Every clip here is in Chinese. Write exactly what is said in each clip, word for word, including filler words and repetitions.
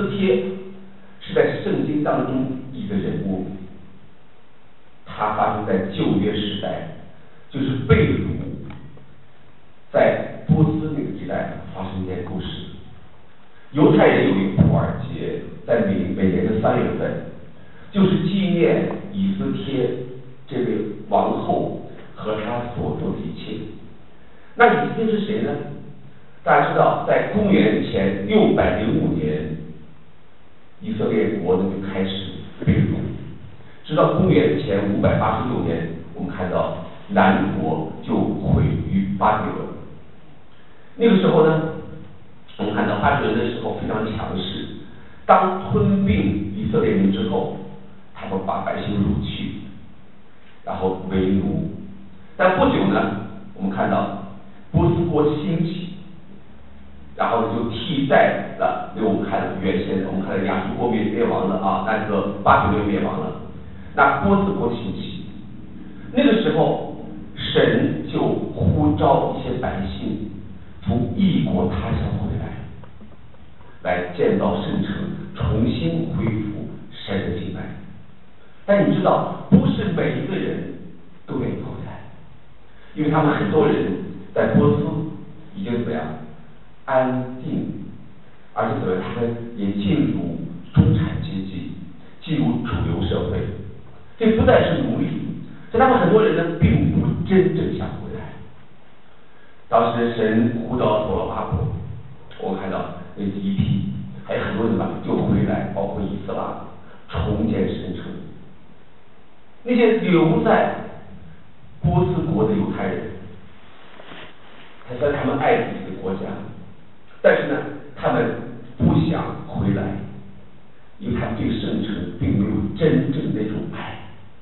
斯帖是在圣经当中一个人物，他发生在旧约时代，就是被掳在波斯那个时代发生一件故事。犹太人有一个普尔节，在每每年的三月份，就是纪念以斯帖这位王后和她所做的一切。那以斯帖是谁呢？大家知道，在公元前六百零五年，以色列国呢就开始被掳，直到公元前五百八十六年，我们看到南国就毁于巴比伦。那个时候呢，我们看到巴比伦的时候非常强势，当吞并以色列人之后，他们把百姓掳去，然后为奴。但不久呢，我们看到波斯国兴起，然后就替代了，因为我们看原先我们看到亚述国灭灭亡了啊，那这个巴比伦灭亡了，那波斯国兴起。那个时候，神就呼召一些百姓从异国他乡回来，来建造圣城，重新恢复神的敬拜。但你知道，不是每一个人都愿意回来，因为他们很多人在波斯已经怎么样安定，而且怎么样，他们也进入中产阶级，进入主流社会，这不再是奴隶。所以他们很多人呢，并不真正想回来。当时神呼召所罗巴伯，我们看到那第一批，还有很多人吧就回来，包括以斯拉重建神城。那些留在波斯国的犹太人，他说他们爱自己的国家，但是呢，他们不想回来，因为他们对圣城并没有真正那种爱。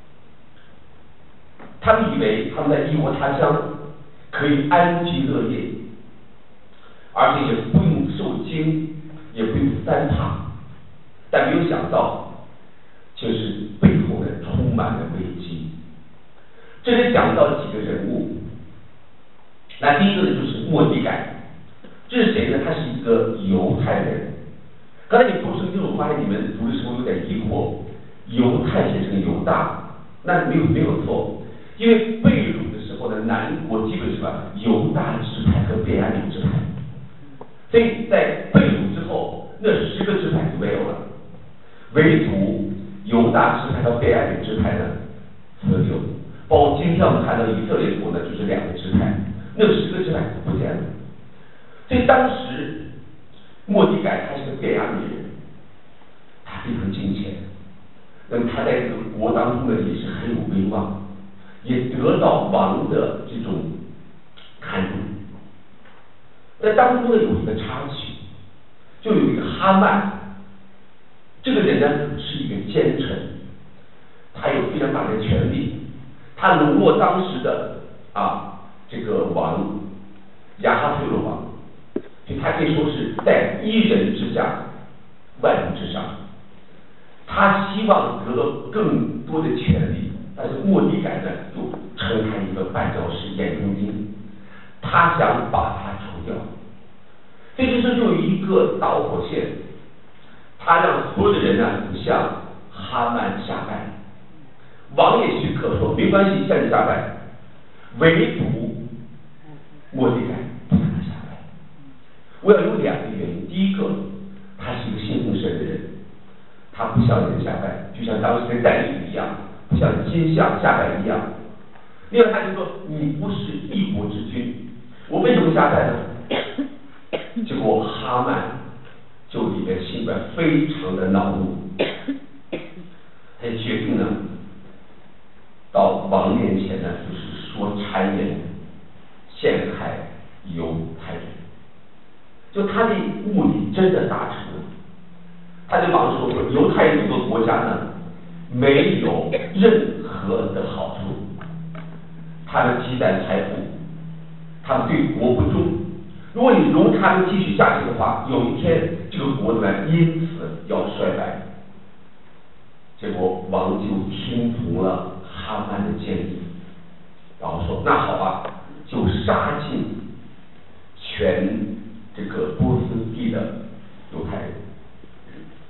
他们以为他们在异国他乡可以安居乐业，而且也不用受惊，也不用三怕，但没有想到，就是背后呢充满了危机。这里讲到几个人物，那第一个呢就是末底改，这是谁呢？他是一个犹太人。刚才你读圣经，我发现你们读的时候有点疑惑，犹太写成犹大，那没有没有错，因为被掳的时候呢，南国基本是吧，犹大支派和便雅悯支派，所以在被掳之后，那十个支派就没有了，唯独犹大支派和便雅悯支派呢存留。包括今天我们看到以色列国呢，就是两个支派，那十个支派就不见了。所以当时末底改他是个便雅悯人，他非常金钱，那么他在这个国当中呢也是很有威望，也得到王的这种看重。在当中呢有一个插曲，就有一个哈曼，这个人呢是一个奸臣，他有非常大的权力，他笼络当时的啊这个王亚哈随鲁王，所以他可以说是在一人之下，万人之上。他希望得到更多的权利，但是末底改呢就称他一个绊脚石、眼中钉，他想把他除掉。所以这时就有一个导火线，他让所有的人呢向哈曼下拜。王也许可说没关系，向你下拜，唯独末底改不向他下拜。我要有两个原因，第一个，他是一个信奉神的人，他不向人下拜，就像当时的但以理一样，不向金像下拜一样。另外，他就说你不是一国之君，我为什么下拜呢？结果哈曼就里面心里边非常的恼怒，他就决定呢到王面前呢，就是说谗言，陷害犹太人。就他的目的真的达成了，他就忙说说犹太人这个国家呢，没有任何的好处，他们积攒财富，他们对国不忠。如果你容他们继续下去的话，有一天这个国呢因此要衰败。结果王就听从了哈曼的建议，然后说那好吧，就杀尽全这个波斯地的犹太人。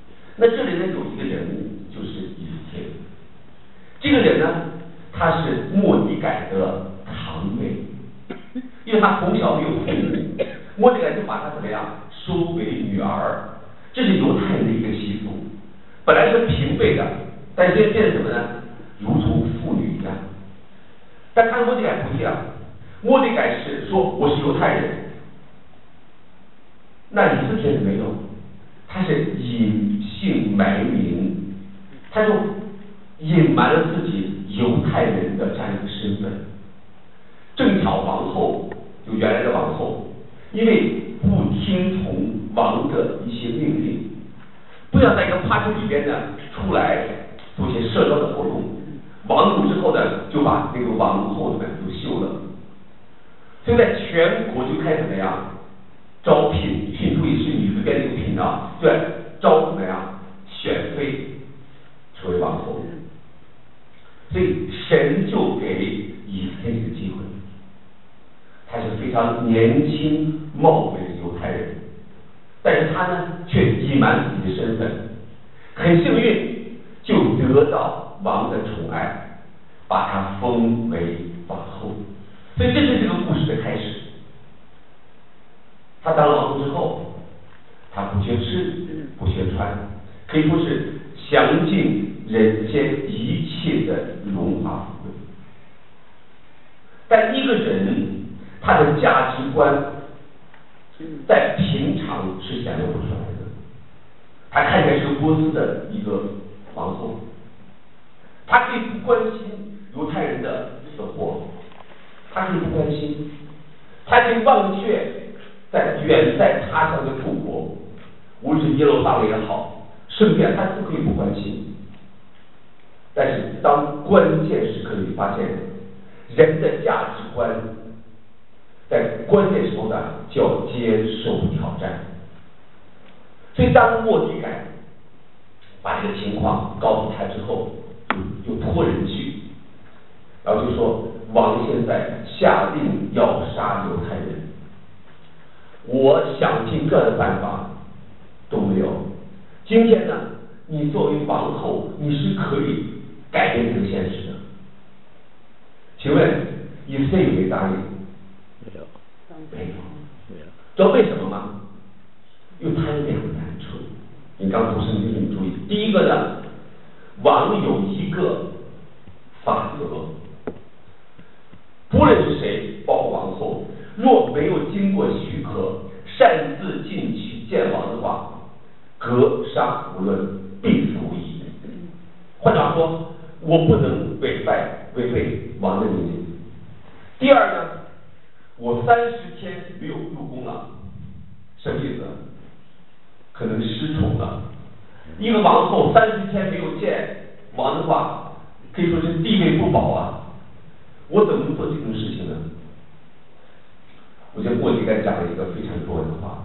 那这里呢有一个人物就是以斯帖，这个人呢他是末底改的堂妹，因为他从小没有父母，末底改就把他怎么样收为女儿，这是犹太人的一个习俗，本来是平辈的，但是现在变成什么呢？如同妇女一样。但看末底改不一样，末底改是说我是犹太人，那以斯帖没有，他是隐姓埋名，他就隐瞒了自己犹太人的这样一个身份。正巧王后就原来的王后，因为不听从王的一些命令，不想在一个 party 里边呢出来做一些社交的活动，王怒之后呢就把那个王后呢就休了，所以在全国就开始怎么样招聘，聘出也是女字边这个聘啊，对，招怎么样选妃成为王后，所以神就给以斯帖这个机会。他是非常年轻貌美的犹太人，但是他呢却隐瞒自己的身份，很幸运就得到王的宠爱，把他封为王后。所以这是这个故事的开始。他当了王后之后，他不缺吃不缺穿，可以说是享尽人间一切的荣华富贵。但一个人他的价值观在平常是显露不出来的。他看起来是个波斯的一个王后，他可以不关心犹太人的死活，他可以不关心，他可以忘却在远在他乡的祖国，无论是耶路撒冷也好，圣殿他都可以不关心。但是当关键时刻，你发现人的价值观在关键时候呢，就要接受挑战。所以当末底改把这个情况告诉他之后，就就托人去，然后就说王现在下令要杀犹太人，我想尽各样的办法都没有。今天呢，你作为王后，你是可以改变这个现实的。请问以色列有没有答应？没有，没有，没有。知道为什么吗？因为他有两个难处。你刚读圣经，你注意，第一个呢，王有一个法则，不论是谁，包括王后，若没有经过许可，擅自进去见王的话，格杀无论，必死无疑。换句话说，我不能违背违背王的命令。第二呢，我三十天没有入宫了，什么意思？可能失宠了。一个王后三十天没有见王的话，可以说是地位不保啊。我怎么能做这种事情呢？我觉得末底改讲了一个非常重要的话。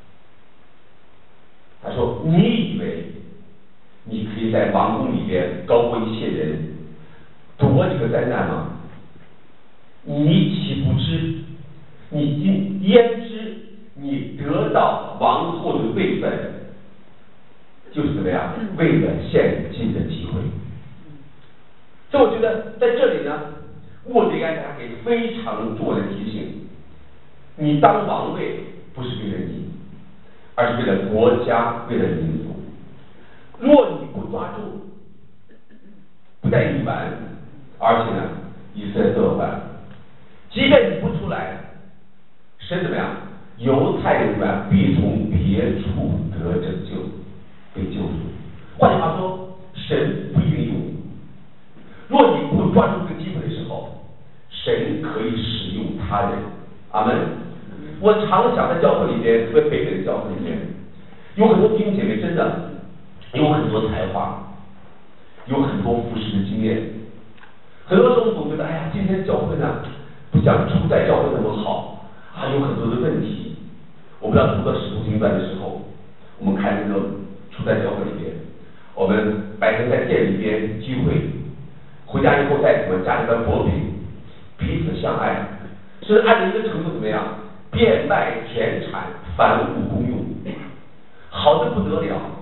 他说：“你以为你可以在王宫里边高过一切人，躲这个灾难吗？你岂不知？你今焉知你得到王后的位分，就是怎么样？为了献祭的机会。”所以我觉得在这里呢，末底改他给非常重要的提醒：你当王位不是为了你，而是为了国家，为了民族。若你不抓住，不但你完，而且呢，以色列都要完。即便你不出来，神怎么样？犹太人们必从别处得拯救，被救赎。换句话说，神不一定用你。若你不抓住这个机会的时候，神可以使用他人。阿门。我常想在教会里边，特别北北的教会里边，有很多弟兄姐妹真的有很多才华，有很多服侍的经验。很多时候总觉得，哎呀，今天教会呢，不像初代教会那么好，还有很多的问题。我不知道读到《使徒行传》的时候，我们看那个初代教会里边，我们白天在店里边聚会，回家以后在我们家里边薄饼，彼此相爱，甚至按照一个程度怎么样？变卖田产，凡物公用，好的不得了。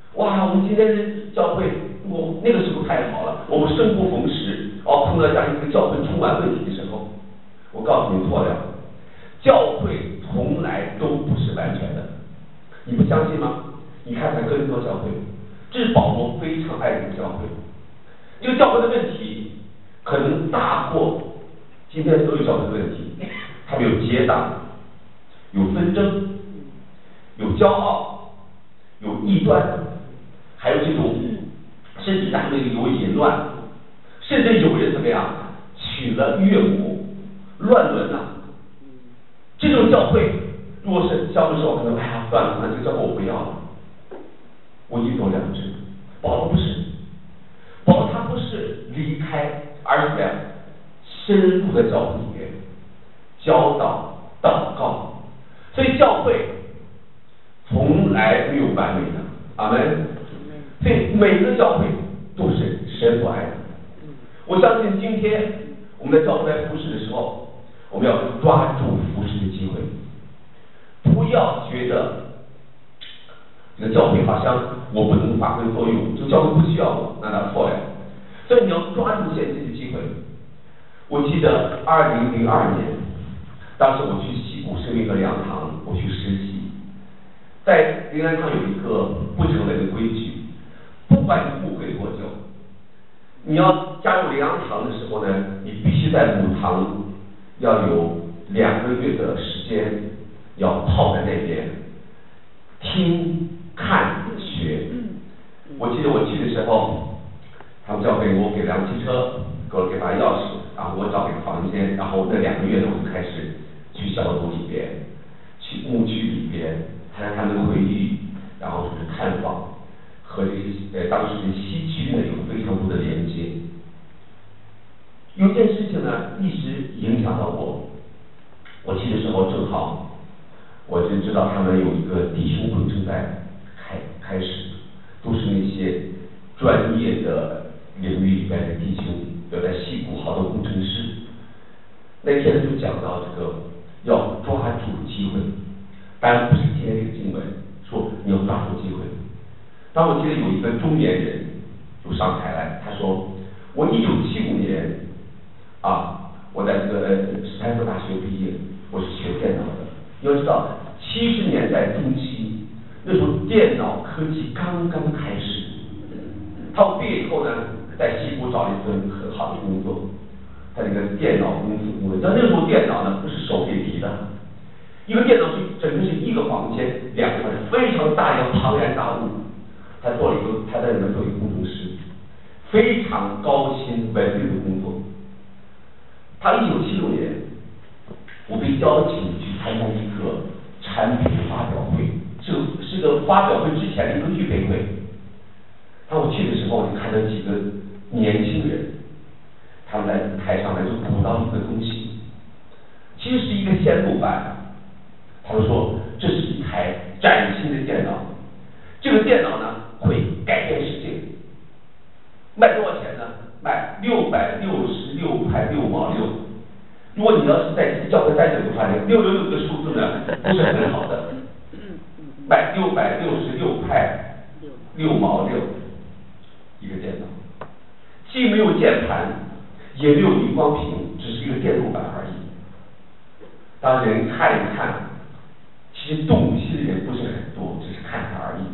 哇，我们今天的教会，我那个时候太好了，我们生不逢时，哦，碰到这样一个教会充满问题的时候，我告诉你错了，教会从来都不是完全的，你不相信吗？你看看哥林多教会，这是保罗非常爱这个教会，这个教会的问题可能大过今天所有教会的问题，他们有结党，有纷争，有骄傲，有异端，还有这种甚至他们有淫乱，甚至有人怎么样娶了岳母，乱伦了。这种教会，如果是教会说可能哎呀算了，那这个教会我不要了，我一走两之。保罗不是，保罗他不是离开，而是怎么样深入的教会里面教导祷告，所以教会从来没有完美的，阿门。所以每个教会都是神所爱的。我相信今天我们在教会来服侍的时候，我们要抓住服侍的机会，不要觉得这个教会好像我不能发挥作用，这个教会不需要我，那他错了。所以你要抓住现在的机会。我记得二零零二年，当时我去西谷生命和粮堂，我去实习，在灵粮堂有一个不成文的规矩，不管你误会多久，你要加入灵粮堂的时候呢，你必须在母堂要有两个月的时间，要泡在那边听、看、学。我记得我去的时候，他们交给我给辆汽车，给我给把钥匙，然后我找了一个房间，然后那两个月呢，我就开始去小组里边，去牧区里边谈他们的会议，然后就是探访，和这些呃当时的西区呢有非常多的连接。有件事情呢一直影响到我，我去的时候正好，我就知道他们有一个弟兄会正在开开始，都是那些专业的领域里边的弟兄，有在西谷好多工程师。那天就讲到这个要抓住机会，当然不是今天这个经文说你要抓住机会。当我记得有一个中年人就上台来，他说我一九七五年啊，我在这个斯坦福大学毕业，我是学电脑的。你要知道，七十年代中期，那时候电脑科技刚刚开始。他毕业以后呢，在西谷找了一份很好的工作，在这个电脑公司工作。但那时候电脑呢不是手可以提的，一个电脑是整个是一个房间，两个人非常大一个庞然大物。他做了一个，他在里面做一个工程师，非常高薪稳定的工作。他一九七六年，我被邀请去参加一个产品发表会，这是个发表会之前的一个预备会。当我去的时候，我就看到几个年轻人，他们在台上来就鼓捣一个东西，其实是一个先路板。他们说这是一台崭新的电脑，这个电脑呢会改变世界。卖多少钱呢？卖六百六十六块六毛六。如果你要是在教会待久的话，六六六这个数字呢不是很好的。卖六百六十六块六毛六一个电脑，既没有键盘，也没有荧光屏，只是一个电路板而已。当人看一看，其实动心的人不是很多，只是看看而已。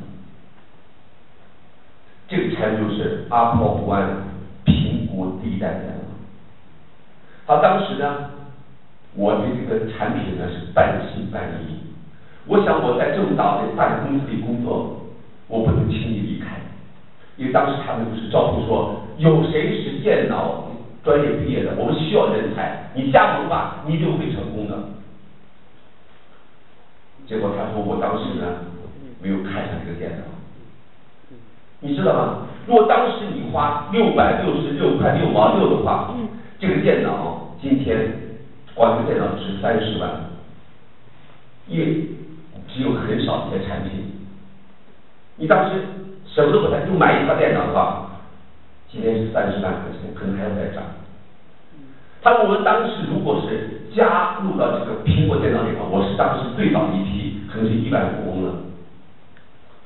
这个产品就是 Apple One 苹果第一代电脑。他当时呢，我对这个产品呢是半信半疑。我想我在这么大的大公司里工作，我不能轻易离开，因为当时他们不是招聘说有谁是电脑专业毕业的，我们需要人才，你加盟吧，你一定会成功的。结果他说我当时呢没有看上这个电脑。你知道吗？如果当时你花六百六十六块六毛六的话，这个电脑今天光这个电脑值三十万，因为只有很少一些产品。你当时什么都不干，就买一套电脑的话，今天是三十万块钱，可能还要再涨。他说我们当时如果是加入到这个苹果电脑里头，我是当时最早一批，可能是亿万富翁了。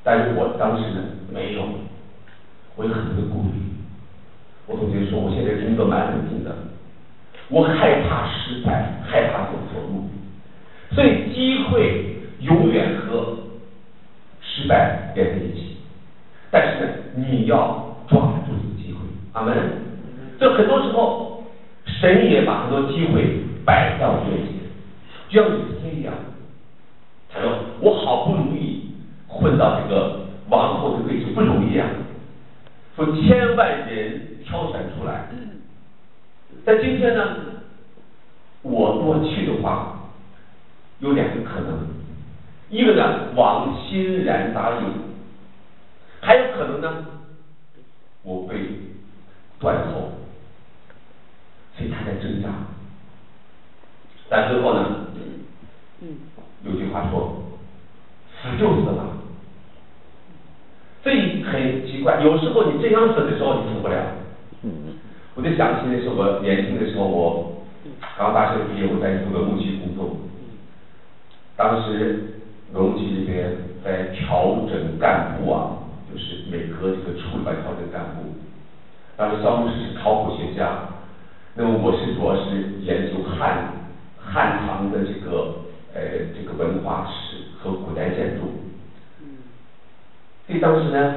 但是我当时呢没有，我有很多的顾虑。我总觉得说我现在工作蛮稳定的，我害怕失败，害怕走错路，所以机会永远和失败连在一起。但是呢，你要抓住这个机会，阿门。这很多时候，神也把很多机会摆在我面前，就像以色列一样。他说：“我好不容易混到这个王后的位置，不容易啊。说千万人挑选出来，在今天呢，我如果去的话，有两个可能，一个呢，王欣然答应，还有可能呢，我被断头，所以他在挣扎。但最后呢，有句话说，死就死了。所以很奇怪，有时候你这样死的时候，你死不了。我就想起那时候我年轻的时候，我刚大学毕业，我在一个文物局工作。当时文物局里边在调整干部啊，就是每个这个处里边调整干部。当时肖牧师是考古学家，那么我是主要是研究汉汉唐的这个呃这个文化史和古代建筑。所以当时呢，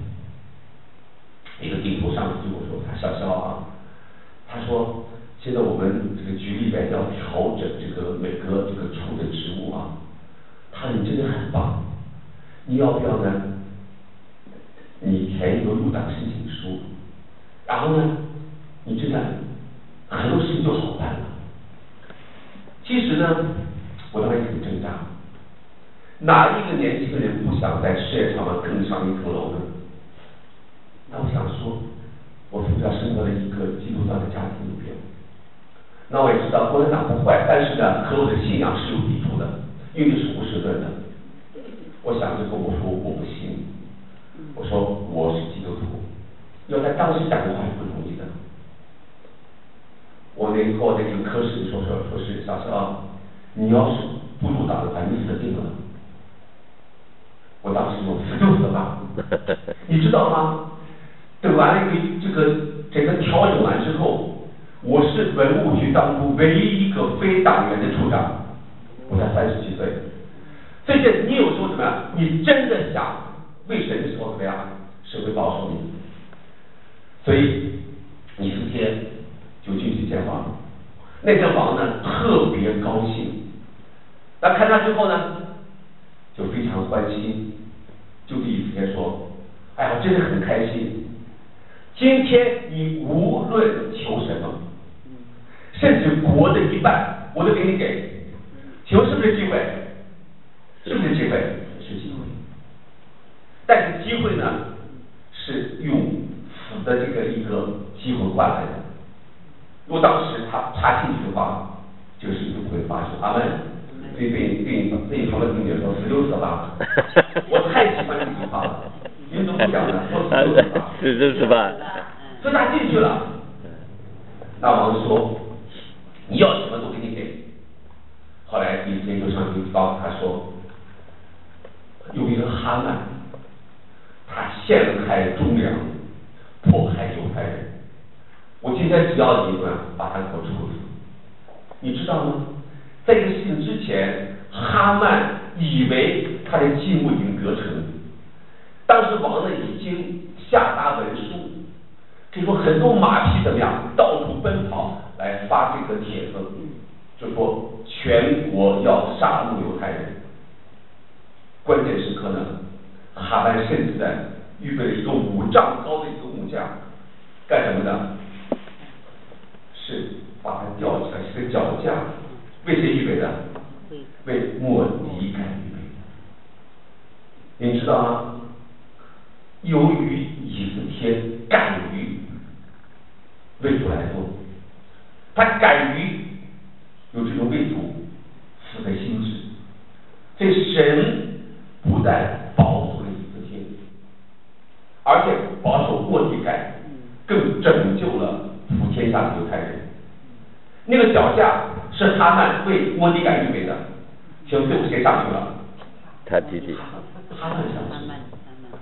一个地图上对我说：“他小肖啊，他说现在我们这个局里边要调整这个每个这个处的职务啊，他说你真的很棒，你要不要呢？你填一个入党申请书，然后呢，你真的很多事情就好办了。”其实呢，我当时很挣扎。哪一个年轻人不想在事业上面更上一层楼呢？那我想说，我从小生活在一个基督教的家庭里边，那我也知道共产党不坏，但是呢，和我的信仰是有抵触的，因为是无神论的。我想着跟我说我不行，我说我是基督徒，要在当时讲的话是不容易的。我那以后在这个科室说说说是小肖，你要是不入党的话，你死定了。我当时说死就死吧，你知道吗？等完了一个这个整个调整完之后，我是文物局当中唯一一个非党员的处长，我才三十几岁。所以这你有时候怎么样？你真的想为神的时候怎么样？神会保守你。所以以斯帖就进去见王，那个王呢特别高兴，那看他之后呢，就非常欢心。就对以斯帖说：“哎呀，我真的很开心，今天你无论求什么，甚至国的一半，我都给你给。求是不是机会？是不是机会？是机会。但是机会呢，是用死的这个一个机会换来的。如果当时他插进去的话，这个事情不会发生。阿门。对对对，这一旁的同学说十六死吧。”我太喜欢这句话了，因为怎么讲呢？说十六死吧， 十六死吧。 所以他进去了。那王说：“你要什么都给你给。”后来以色列就上去告诉他说：“有一个哈曼，他陷害忠良，迫害犹太人。我今天只要你们把他给我处死。”你知道吗？在这个事情之前，哈曼以为他的计谋已经得逞。当时王呢已经下达文书，可以说很多马匹怎么样，到处奔跑来发这个帖子，就说全国要杀戮犹太人。关键时刻呢，哈曼甚至在预备了一个五丈高的一个木架，干什么呢？是把它吊起来，是个脚架。为谁预备的？为末底改预备的。你知道吗？由于以斯帖敢于为主来做，他敢于有这种为主死的心志，所以神不但保守了以斯帖，而且保守末底改，更拯救了普天下的犹太人。那个脚架是哈曼为末底改预备的，请最后谁上去了？ 他弟弟。 哈曼上去。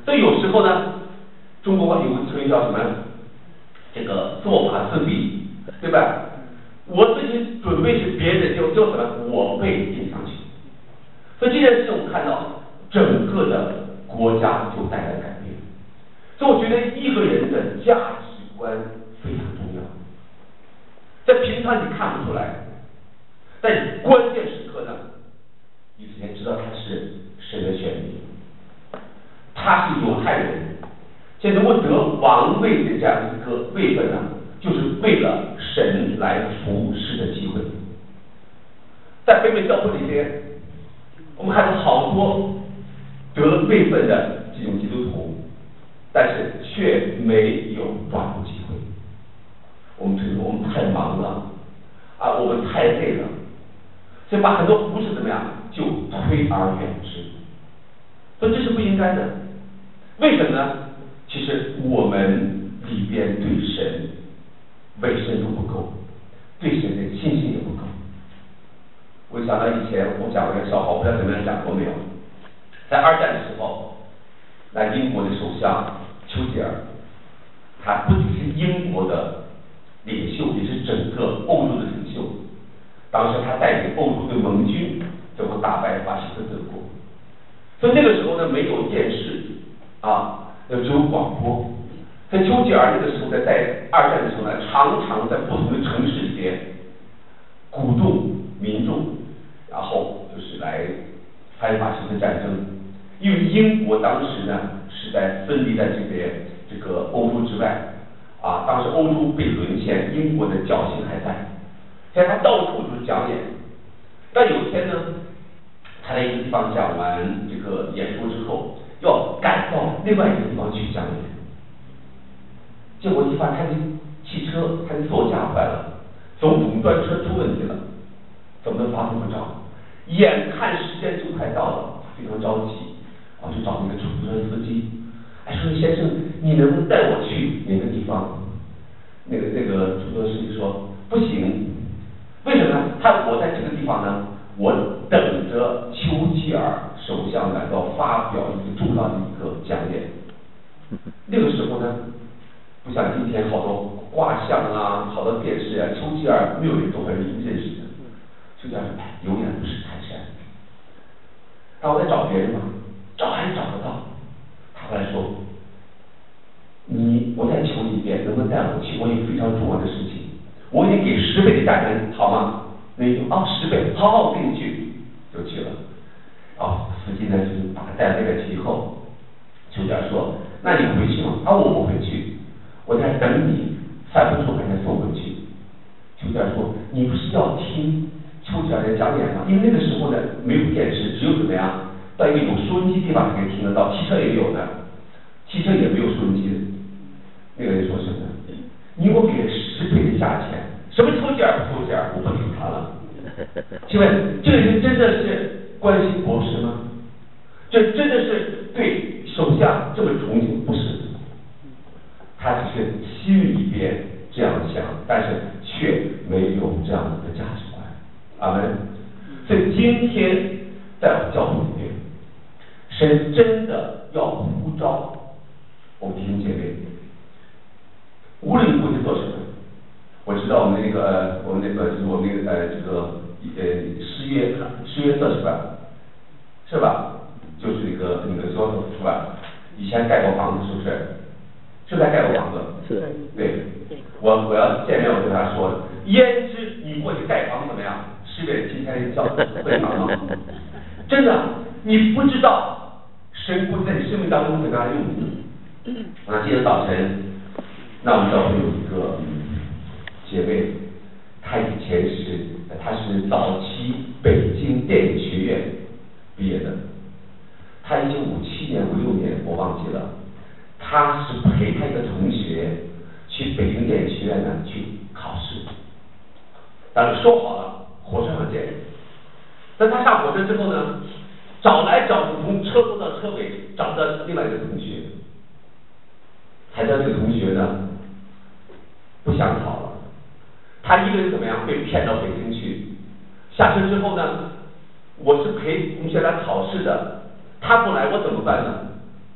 所以有时候呢，中国有个成语叫什么？这个做法自毙，对吧？我自己准备是别人就就什么，我被顶上去。所以这件事情我们看到整个的国家就带来改变。所以我觉得一个人的价值观非常重要，在平常你看不出来，但关键时刻呢，你首先知道他是神的选民，他是犹太人，且能够得王位的这样一个位分呢，就是为了神来服侍的机会。在北美教会里边，我们看到好多得位分的这种基督徒，但是却没有抓住机会。我们承认我们太忙了啊，我们太累了，所以把很多服侍怎么样就推而远之。所以这是不应该的。为什么呢？其实我们里边对神委身度不够，对神的信心也不够。我想到以前我讲过一个笑话，不知道怎么样讲过没有？在二战的时候，那英国的首相丘吉尔，他不仅是英国的领袖，也是整个欧洲的领袖。当时他带领欧洲的盟军，最后打败法西斯德国。所以那个时候呢，没有电视啊，只有广播。在丘吉尔那个时候呢，在二战的时候呢，常常在不同的城市里边鼓动民众，然后就是来反法西斯战争。因为英国当时呢是在分离在这边这个欧洲之外啊，当时欧洲被沦陷，英国的侥幸还在，所以他到处就是讲演。但有一天呢，他在一个地方讲完这个演说之后，要赶到另外一个地方去讲演。结果一发现他的汽车，他的座驾坏了，总统专车出问题了，怎么都发挥不着。眼看时间就快到了，非常着急，啊，就找那个出租车司机，哎，说先生，你能不能带我去哪个地方？那个那个出租车司机说不行，为什么呢？他我在这个地方呢，我等着丘吉尔首相来到发表一个重要的一个讲演。那个时候呢，不像今天好多画像啊，好多电视啊，丘吉尔没有人都很认识的。丘吉尔说，哎，永远不是泰山。然后我再找别人嘛，找还是找得到。他后来说，你我再求你一遍，能不能带我去？我有非常重要的事情，我已经给十倍的价钱，好吗？那一说啊，十倍，好好，我跟你去，就去了。啊，司机呢就是把他带到那边去以后，丘吉尔说，那你回去吗？啊，我不回去，我在等你，三分钟把他送回去。丘吉尔说，你不是要听丘吉尔的讲演吗？因为那个时候呢没有电视，只有怎么样，到一个有收音机地方才可以听得到，汽车也有的，汽车也没有收音机的。那个人说什么？你给我给十倍的价钱，什么丘吉尔不丘吉尔，我不理他了。请问这个人真的是关心国事吗？这真的是对首相这么崇敬？不是，他只是心里边这样想，但是却没有这样的价值观。阿门。所以今天在我们教会里面，神真的要呼召我们弟兄姐妹，无论你过去做什么。我知道我们那个呃，我们那个就是我们那个呃这个呃失约失约瑟是吧？是吧？就是那个那个说是吧？以前盖过房子是不是？是不是盖过房子？ 是。 对。我我要见面我跟他说，焉知你过去盖房怎么样？是为了今天教会堂吗？真的，你不知道神会在你生命当中怎么样用你。啊，今天早晨，那我们教会有一个姐妹，她以前是她是早期北京电影学院毕业的，她一九五七年五六年我忘记了，她是陪她一个同学去北京电影学院呢去考试，当时说好了火车上见。但她上火车之后呢，找来找去，从车头到车尾找到另外一个同学，才知道这个同学呢不想考了。他一个人怎么样被骗到北京去？下车之后呢，我是陪同学来考试的，他不来我怎么办呢？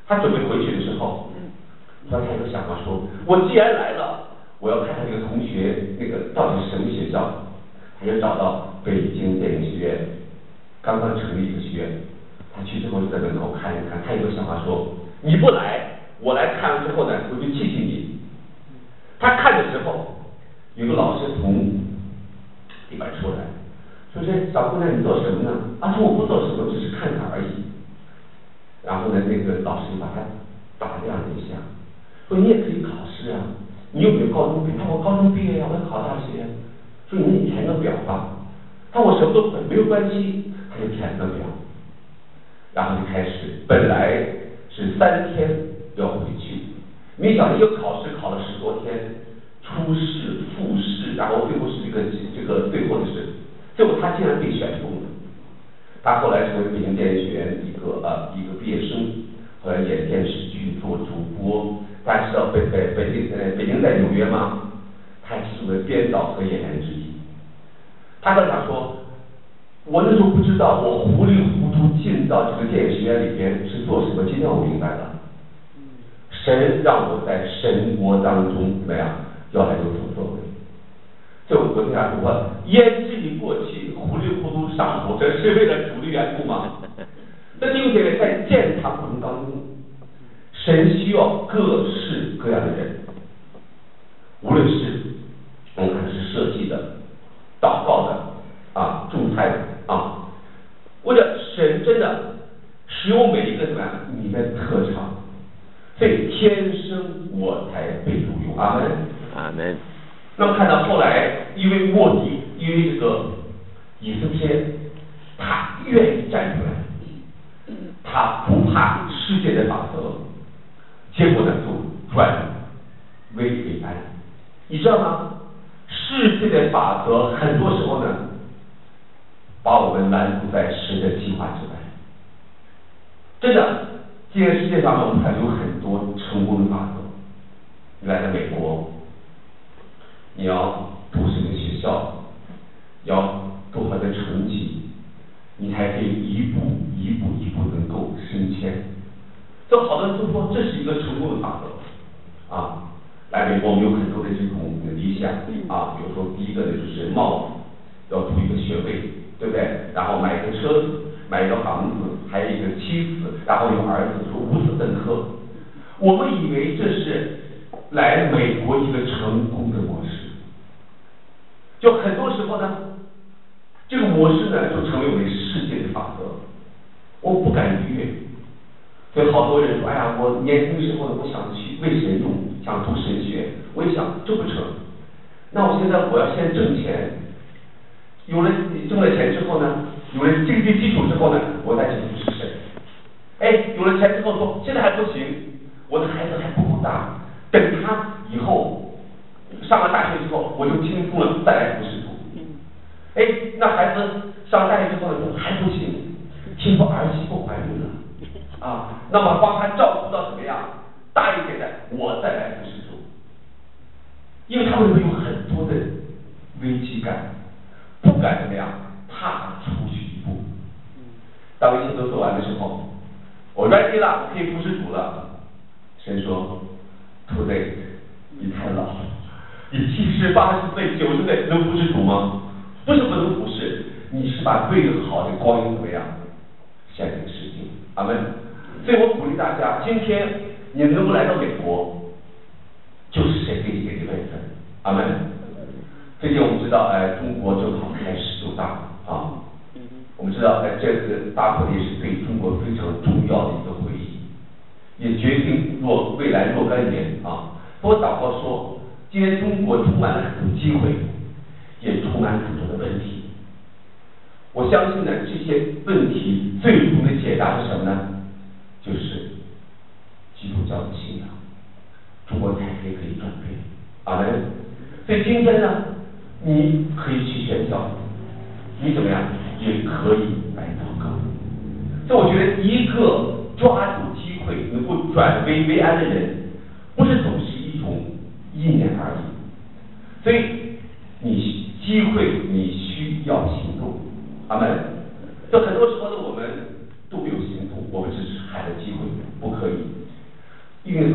他准备回去的时候，突然他有个想法说，我既然来了，我要看看这个同学那个到底是什么学校。他就找到北京电影学院，刚刚成立一个学院。他去之后就在门口看一看，他有个想法说，你不来，我来看完之后呢，我就记记你。他看的时候，有个老师从里边出来，说这小姑娘你做什么呢？啊，说我不做什么，只是看看而已。然后呢，那个老师就把他打量了一下，说你也可以考试啊，你有没有高中毕业？他说我高中毕业呀，我要考大学。说你填个表吧。他说我什么都不会，没有关系，他就填个表。然后就开始，本来是三天要回去，没想到一个考试考了十多天，初试、复试，然后最后是这个这个最后的试，最后他竟然被选中了。他后来成为北京电影学院一个呃一个毕业生，后来演电视剧、做主播。大家知道北北北京呃北京在纽约吗？他是为编导和演员之一。他跟他说，我那时候不知道，我糊里糊涂进到这个电影学院里边是做什么，今天我明白了。神让我在神国当中怎么样，要来有所作为。这我昨天还说过，胭脂一过去，糊里糊涂上火，这是为了主的缘故吗？那弟兄姐妹，在建堂过程当中，神需要各式各样的人，无论是我们看是设计的、祷告的啊、种菜的啊，或者神真的使用每一个怎么样你的特长，所以天生我才被录用。阿门。 阿门。 那么看到后来，因为莫迪，因为这个以斯帖，他愿意站出来，他不怕世界的法则，结果呢就转危为安。你知道吗？世界的法则很多时候呢，把我们拦阻在神的计划之外。真的，今天世界上我们看有很多成功的法则。你来到美国，你要读什么学校，要多少的成绩，你才可以一步一步一步能够升迁。这好多人都说这是一个成功的法则啊。来美国，我们有很多的这种理想啊，比如说第一个呢就是帽子，要读一个学位，对不对？然后买一个车子，买一个房子，还有一个妻子，然后有儿子，说五子登科。我们以为这是来美国一个成功的模式，就很多时候呢，这个模式呢就成为为世界的法则，我不敢逾越。所以好多人说，哎呀，我年轻时候呢，我想去为神用，想读神学，我一想这不成，那我现在我要先挣钱，有了挣了钱之后呢，有了经济基础之后呢，我再去服侍神。哎，有了钱之后说，现在还不行，我的孩子还不够大，等他以后上了大学之后，我就轻松了，再来服侍主。哎，那孩子上了大学之后呢，还不行，听说儿媳妇怀孕了。啊，那么帮他照顾到怎么样大一点的，我再来服侍主。因为他们会有很多的危机感，不敢怎么样踏出去一步。当一切都做完的时候，我 ready 了，可以服侍主了。神说 ，too late， 你太老了，你七十八十岁、九十岁能服侍主吗？不是不能服侍，你是把最好的光阴怎么样献给世界。阿门。所以我鼓励大家，今天你能够来到美国，就是神给你给的缘分。阿门。最近我们知道，哎，中国正好开十九大啊，我们知道，哎，这个大会也是对中国非常重要的一个会议，也决定若未来若干年啊。我祷告说，今天中国充满了很多机会，也充满很多的问题。我相信呢，这些问题最终的解答是什么呢？就是基督教的信仰，中国才可以可以转变。阿门。所以今天呢，你可以去宣教，你怎么样也可以来祷告。所以我觉得一个抓住机会能够转危为安的人，不是总是一种意念而已。所以你机会你需要行动。阿门。就很多时候呢，我们都没有行动，我们只是喊了机会，不可以。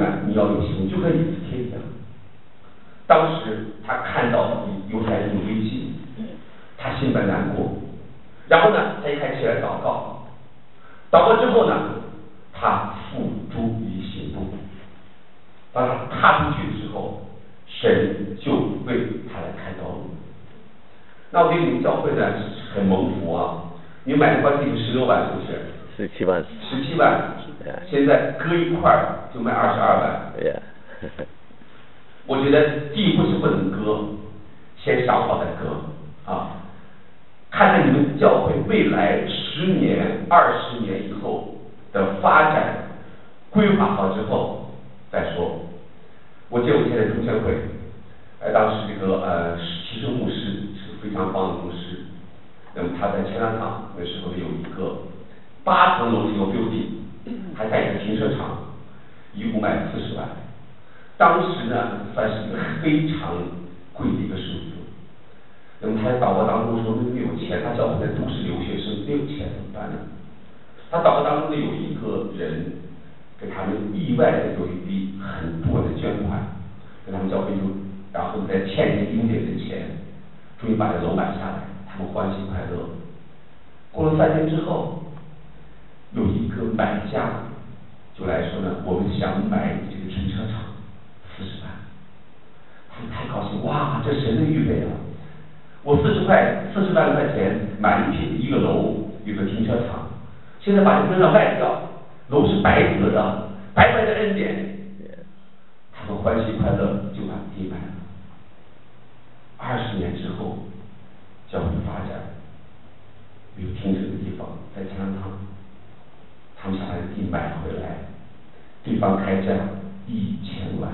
们，你要有信，就跟以斯帖一样。当时他看到犹太人有危机，他心里难过，然后呢，他一开始来祷告，祷告之后呢，他付诸于行动。当他踏出去的时候，神就为他来开道路。那我给你们教会呢很蒙福啊！你买的关系是十六万，是不是？ 十七万。 十七万，现在割一块就卖二十二万。 对呀。 我觉得第一步是不能割，先想好再割啊！看看你们教会未来十年、二十年以后的发展规划好之后再说。我记得我现在中宣会，呃，当时这个呃齐生牧师是非常棒的牧师，那么他在前两场那时候有一个八层楼的一个 building， 还带一个停车场，一共卖四十万。当时呢，算是一个非常贵的一个数字。那么他在祷告当中说没有钱，他教会在都市留学生没有钱怎么办呢？他祷告当中呢有一个人给他们意外的有一笔很多的捐款，给他们教会就，然后在欠一丁点的钱，终于把这楼买下来，他们欢喜快乐。过了三年之后，有一个买家就来说呢，我们想买这个停车场。四十万，他们太高兴，哇，这神的预备啊！我四十块四十万块钱买一平一个楼，一个停车场，现在把这个卖掉，楼是白得的，白白的恩典，他们欢喜快乐就把地买了。二十年之后，教会发展，有停车的地方在加拿大，他们想把地买回来，对方开价一千万。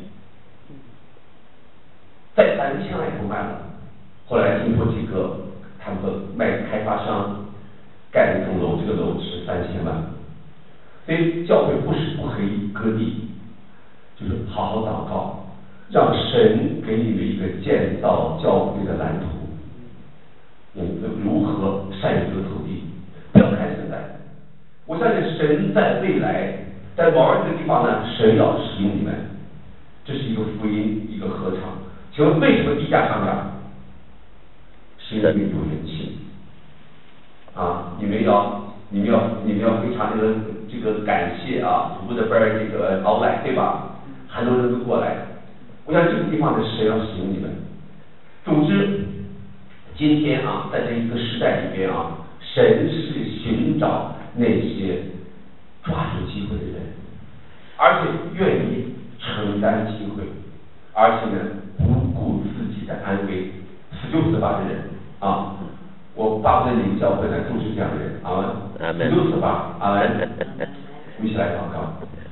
再谈一千万也不卖了。后来听说几个他们的卖开发商盖了一栋楼，这个楼值三千万。所以教会不是不可以割地，就是好好祷告，让神给你的一个建造教会的蓝图，你如何善用这个土地。不要看现在，我相信神在未来在某一个地方呢，神要使用你们，这是一个福音，一个合唱。请问为什么地价上涨？是因为有人气啊！你们要，你们要，你们要非常的这个感谢啊，主的班这个老板对吧？很多人都过来，我想这个地方的神要使用你们。总之，今天啊，在这一个时代里边啊，神是寻找那些抓住机会的人，而且愿意承担机会，而且呢不顾自己的安危，死就死吧的人啊！我巴不得你们教会呢都是这样的人啊，死就死吧啊！我们一起来祷告。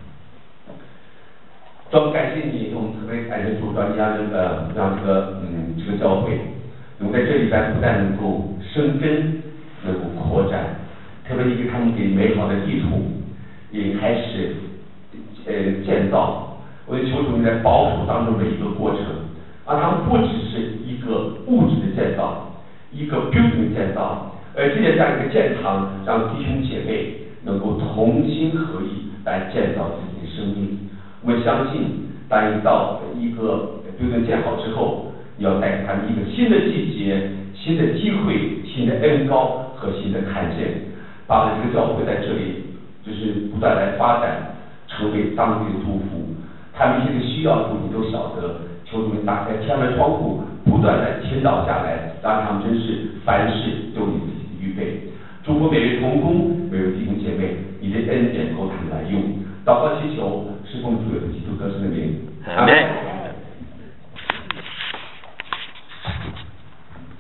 主，感谢你，我们特别感谢主，让你让这个让这个嗯这个教会，能在这里边不但能够生根，能够扩展，特别你给他们给美好的地图，也开始呃建造。我就求主你在保守当中的一个过程，啊，他们不只是一个物质的建造，一个 building 的建造，而借着这样一个建堂，让弟兄姐妹能够同心合意来建造自己的生命。我们相信，当一到一个 building 建好之后，你要带给他们一个新的季节、新的机会、新的恩膏和新的看见，把这个教会在这里就是不断来发展，成为当地的祝福。他们一些需要主你都晓得，求主你打开天的窗户，不断的倾倒下来，让他们真是凡事都有自己的预备。祝福每位同工、每位弟兄姐妹，你的恩典够他们来用。祷告祈求，是奉主耶稣基督得胜的名。阿门。